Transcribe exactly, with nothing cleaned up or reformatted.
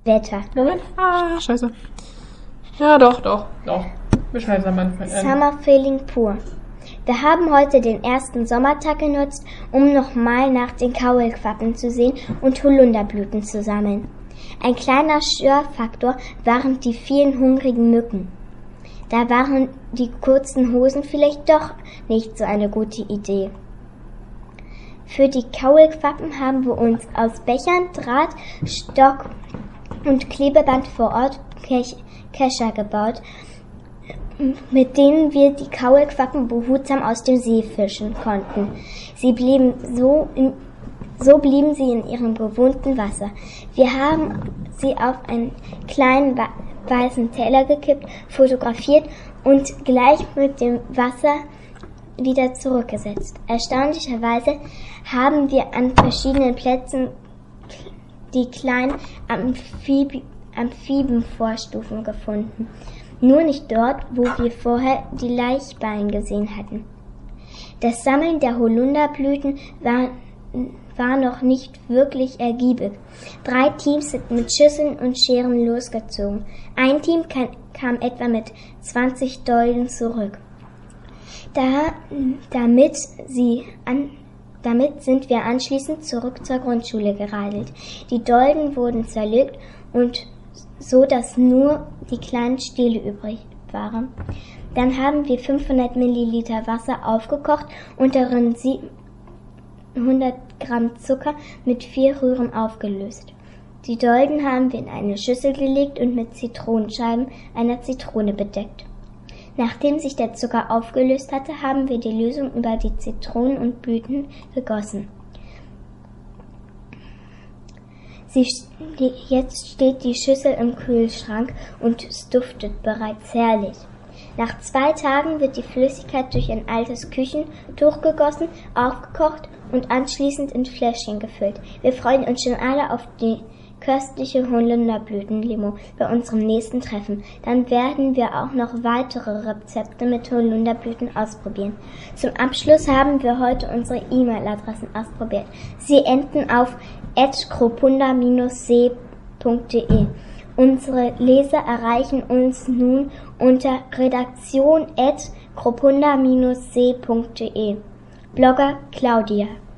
Wetter. Moment. Ah, scheiße. Ja, doch, doch, doch. Bescheid am Summer Feeling pur. Wir haben heute den ersten Sommertag genutzt, um nochmal nach den Kaulquappen zu sehen und Holunderblüten zu sammeln. Ein kleiner Störfaktor waren die vielen hungrigen Mücken. Da waren die kurzen Hosen vielleicht doch nicht so eine gute Idee. Für die Kaulquappen haben wir uns aus Bechern, Draht, Stock und Klebeband vor Ort Kescher gebaut, mit denen wir die Kaulquappen behutsam aus dem See fischen konnten. Sie blieben so, in, so blieben sie in ihrem gewohnten Wasser. Wir haben sie auf einen kleinen weißen Teller gekippt, fotografiert und gleich mit dem Wasser wieder zurückgesetzt. Erstaunlicherweise haben wir an verschiedenen Plätzen die kleinen Amphib- Amphibienvorstufen gefunden. Nur nicht dort, wo wir vorher die Laichballen gesehen hatten. Das Sammeln der Holunderblüten war, war noch nicht wirklich ergiebig. Drei Teams sind mit Schüsseln und Scheren losgezogen. Ein Team kann, kam etwa mit zwanzig Dolden zurück. Da, damit, sie an, damit sind wir anschließend zurück zur Grundschule geradelt. Die Dolden wurden zerlegt und so, dass nur die kleinen Stiele übrig waren. Dann haben wir fünfhundert Milliliter Wasser aufgekocht und darin hundert Gramm Zucker mit vier Rühren aufgelöst. Die Dolden haben wir in eine Schüssel gelegt und mit Zitronenscheiben einer Zitrone bedeckt. Nachdem sich der Zucker aufgelöst hatte, haben wir die Lösung über die Zitronen und Blüten gegossen. Sie, die, jetzt steht die Schüssel im Kühlschrank und es duftet bereits herrlich. Nach zwei Tagen wird die Flüssigkeit durch ein altes Küchentuch gegossen, aufgekocht und anschließend in Fläschchen gefüllt. Wir freuen uns schon alle auf die köstliche Holunderblütenlimo bei unserem nächsten Treffen. Dann werden wir auch noch weitere Rezepte mit Holunderblüten ausprobieren. Zum Abschluss haben wir heute unsere E-Mail-Adressen ausprobiert. Sie enden auf at kropunda Bindestrich see punkt de. Unsere Leser erreichen uns nun unter redaktion at kropunda Bindestrich see punkt de. Blogger Claudia.